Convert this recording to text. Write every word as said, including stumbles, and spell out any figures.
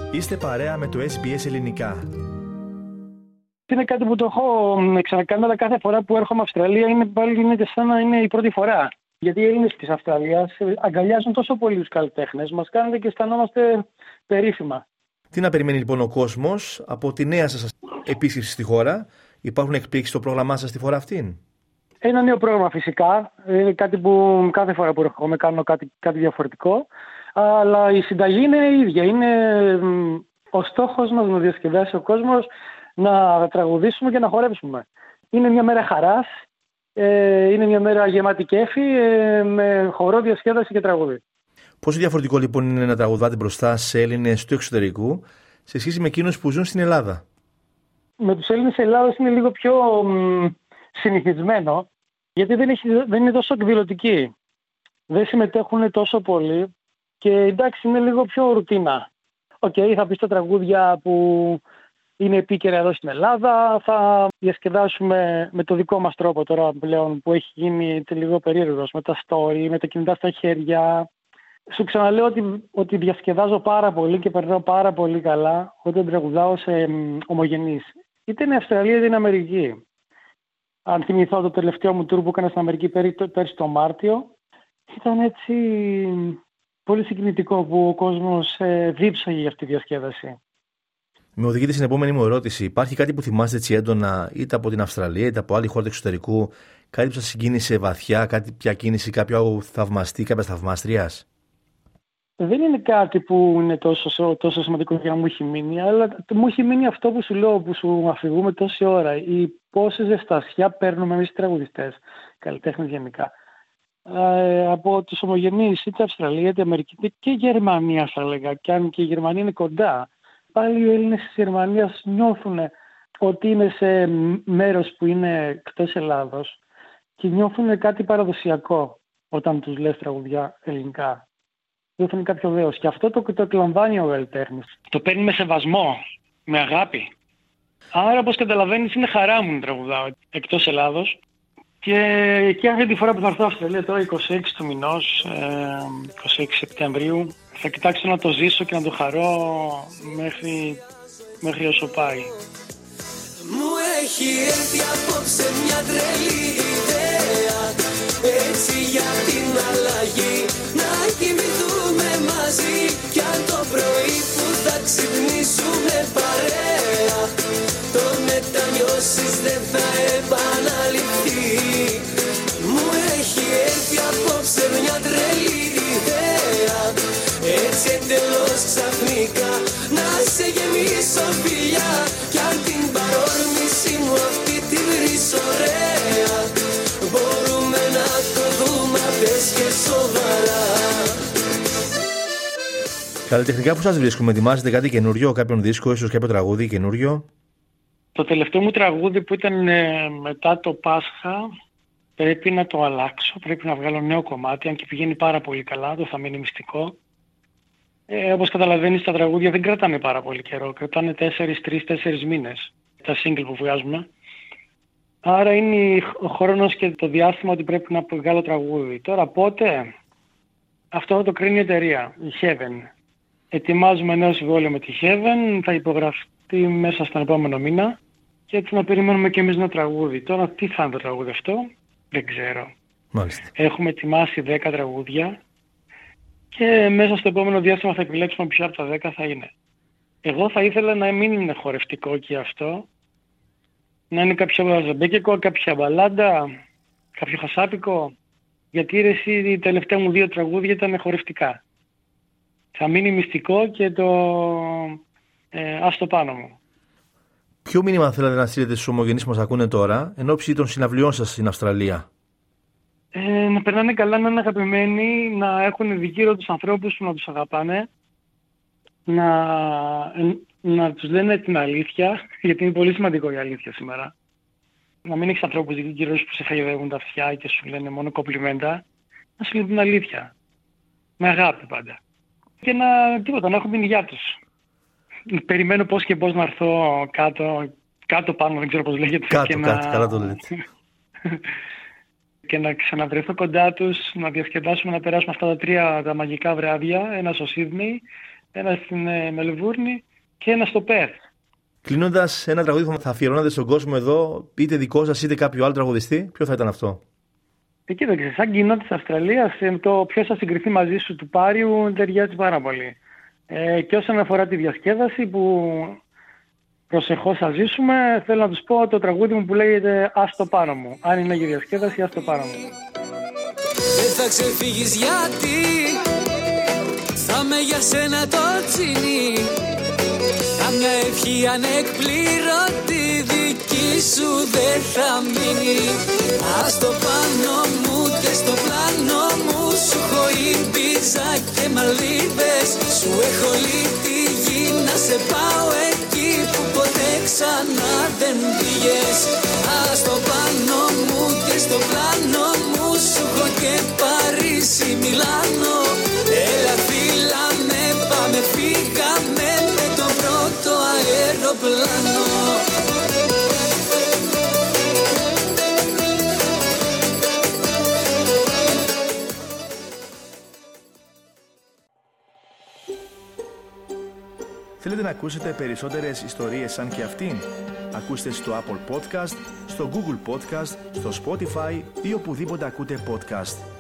Είστε παρέα με το ες μπι ες Ελληνικά. Είναι κάτι που το έχω ξανακάνει, αλλά κάθε φορά που έρχομαι Αυστραλία είναι πάλι είναι σαν να είναι η πρώτη φορά. Γιατί οι Έλληνες της Αυστραλίας αγκαλιάζουν τόσο πολύ τους καλλιτέχνες, μας κάνετε και αισθανόμαστε περίφημα. Τι να περιμένει λοιπόν ο κόσμος από τη νέα σας επίσκεψη στη χώρα? Υπάρχουν εκπλήξεις στο πρόγραμμά σας στη φορά αυτήν? Ένα νέο πρόγραμμα φυσικά. Είναι κάτι που κάθε φορά που έρχομαι κάνω κάτι, κάτι διαφορετικό. Αλλά η συνταγή είναι η ίδια. Είναι ο στόχος μας να διασκεδάσει ο κόσμος, να τραγουδήσουμε και να χορέψουμε. Είναι μια μέρα χαράς, είναι μια μέρα γεμάτη κέφι, με χορό, διασκέδαση και τραγούδι. Πόσο διαφορετικό λοιπόν είναι να τραγουδάτε μπροστά σε Έλληνες του εξωτερικού σε σχέση με εκείνους που ζουν στην Ελλάδα? Με τους Έλληνες της Ελλάδας είναι λίγο πιο μ, συνηθισμένο, γιατί δεν, έχει, δεν είναι τόσο εκδηλωτικοί. Δεν συμμετέχουν τόσο πολύ και εντάξει είναι λίγο πιο ρουτίνα. Οκ, okay, θα πεις τα τραγούδια που είναι επίκαιρα εδώ στην Ελλάδα, θα διασκεδάσουμε με το δικό μας τρόπο τώρα πλέον που έχει γίνει λίγο περίεργος, με τα story, με τα κινητά στα χέρια. Σου ξαναλέω ότι, ότι διασκεδάζω πάρα πολύ και περνάω πάρα πολύ καλά όταν τραγουδάω σε ομογενείς. Είτε είναι Αυστραλία είτε είναι Αμερική. Αν θυμηθώ το τελευταίο μου tour που έκανα στην Αμερική πέρσι το Μάρτιο, ήταν έτσι πολύ συγκινητικό που ο κόσμος ε, δίψαγε για αυτή τη διασκέδαση. Με οδηγείτε στην επόμενη μου ερώτηση. Υπάρχει κάτι που θυμάστε έτσι έντονα, είτε από την Αυστραλία είτε από άλλη χώρα του εξωτερικού, κάτι που σας συγκίνησε βαθιά, κάτι πια κίνηση κάποιου θαυμαστή, κάποια θαυμάστρια? Δεν είναι κάτι που είναι τόσο, τόσο σημαντικό για να μου έχει μείνει, αλλά μου έχει μείνει αυτό που σου λέω, που σου αφηγούμε τόση ώρα. Η πόση ζεστασιά παίρνουμε εμείς οι τραγουδιστές, καλλιτέχνες γενικά, ε, από τους ομογενείς, είτε Αυστραλία είτε Αμερική, είτε και Γερμανία θα έλεγα, και αν και η Γερμανία είναι κοντά. Πάλι οι Έλληνες της Γερμανίας νιώθουν ότι είναι σε μέρος που είναι εκτός Ελλάδος και νιώθουν κάτι παραδοσιακό όταν τους λες τραγουδιά ελληνικά. Νιώθουν κάποιο δέος και αυτό το, το εκλαμβάνει ο καλλιτέχνης. Το παίρνει με σεβασμό, με αγάπη. Άρα, όπως καταλαβαίνεις, είναι χαρά μου να τραγουδάω εκτός Ελλάδος. Και, και αυτή τη φορά που θα έρθω Αυστραλία τώρα είκοσι έξι του μηνός, είκοσι έξι Σεπτεμβρίου, θα κοιτάξω να το ζήσω και να το χαρώ μέχρι, μέχρι όσο πάει. Μου έχει έρθει απόψε μια τρελή ιδέα, έτσι για την αλλαγή, να κοιμηθούμε μαζί κι αν το πρωί που θα ξυπνήσουμε παρέα, το μετανιώσεις δεν θα επαναληφθεί. Μου έχει έρθει απόψε μια τρελή ιδέα, έτσι εντελώς ξαφνικά να σε γεμίσω φιλιά κι αν την παρόρμηση μου αυτή τη βρεις ωραία, μπορούμε να το δούμε απες και σοβαρά. Καλλιτεχνικά που σας βρίσκουμε, ετοιμάζετε κάτι καινούριο, κάποιον δίσκο, ίσως κάποιο τραγούδι καινούριο? Το τελευταίο μου τραγούδι που ήταν ε, μετά το Πάσχα πρέπει να το αλλάξω, πρέπει να βγάλω νέο κομμάτι, αν και πηγαίνει πάρα πολύ καλά, το θα μείνει μυστικό. Ε, όπως καταλαβαίνεις, τα τραγούδια δεν κρατάνε πάρα πολύ καιρό, κρατάνε τέσσερις, τρεις, τέσσερις μήνες τα single που βγάζουμε. Άρα είναι ο χρόνος και το διάστημα ότι πρέπει να βγάλω τραγούδι. Τώρα πότε, αυτό θα το κρίνει η εταιρεία, η Heaven. Ετοιμάζουμε νέο συμβόλαιο με τη Heaven, θα υπογραφεί μέσα στον επόμενο μήνα και έτσι να περιμένουμε και εμείς ένα τραγούδι. Τώρα τι θα είναι το τραγούδι αυτό, δεν ξέρω. Μάλιστα. Έχουμε ετοιμάσει δέκα τραγούδια και μέσα στο επόμενο διάστημα θα επιλέξουμε ποιο από τα δέκα θα είναι. Εγώ θα ήθελα να μην είναι χορευτικό και αυτό, να είναι κάποιο ζαμπέκικο, κάποια μπαλάντα, κάποιο χασάπικο, γιατί ρε, εσύ, οι τελευταία μου δύο τραγούδια ήταν χορευτικά. Θα μείνει μυστικό και το ε, άστο πάνω μου. Ποιο μήνυμα θέλετε να στείλετε στους ομογενείς που μας ακούνε τώρα, εν ώψη των συναυλιών σας στην Αυστραλία? Ε, να περνάνε καλά, να είναι αγαπημένοι, να έχουν δικαίωμα τους ανθρώπους που να τους αγαπάνε, να, να τους λένε την αλήθεια, γιατί είναι πολύ σημαντικό η αλήθεια σήμερα. Να μην έχεις ανθρώπους γύρω που σε χαϊδεύουν τα αυτιά και σου λένε μόνο κομπλιμέντα, να σου λένε την αλήθεια. Με αγάπη πάντα. Και να, τίποτα, να έχουν την υγεία τους. Περιμένω πώς και πώς να έρθω κάτω, κάτω πάνω, δεν ξέρω πώς λέγεται. Κάτω, και κάτω, να... καλά το λέτε. Και να ξαναβρεθώ κοντά τους, να διασκεδάσουμε, να περάσουμε αυτά τα τρία τα μαγικά βράδια, ένα στο Σίδνεϊ, ένα στην Μελβούρνη και ένα στο Πέρθ. Κλείνοντας, ένα τραγούδι που θα αφιερώνατε στον κόσμο εδώ, είτε δικό σας είτε κάποιο άλλο τραγουδιστή, ποιο θα ήταν αυτό? Ε, κοίταξε, σαν κοινό της Αυστραλίας, το ποιος θα συγκριθεί μαζί σου του Πάριου ταιριάζει πάρα πολύ. Ε, και όσον αφορά τη διασκέδαση που προσεχώς θα ζήσουμε, θέλω να τους πω το τραγούδι μου που λέγεται «Ας το πάνω μου». Αν είναι για διασκέδαση, ας το πάνω μου. Δεν θα ξεφύγεις γιατί θα με για σένα το τσινί. Καμιά ευχή ανεκπλήρωτη δική σου δεν θα μείνει. Ας το πάνω μου και στο πλάνο μου σου έχω Ιμπίζα και Μαλδίβες. Σου έχω λύτη γη να σε πάω εκεί που ποτέ ξανά δεν πήγες. Ας το πάνω μου και στο πλάνο μου σου έχω και Παρίσι, Μιλάνο. Έλα φίλα με, πάμε φύγαμε με το πρώτο αεροπλάνο. Θέλετε να ακούσετε περισσότερες ιστορίες σαν και αυτήν? Ακούστε στο Apple Podcast, στο Google Podcast, στο Spotify ή οπουδήποτε ακούτε podcast.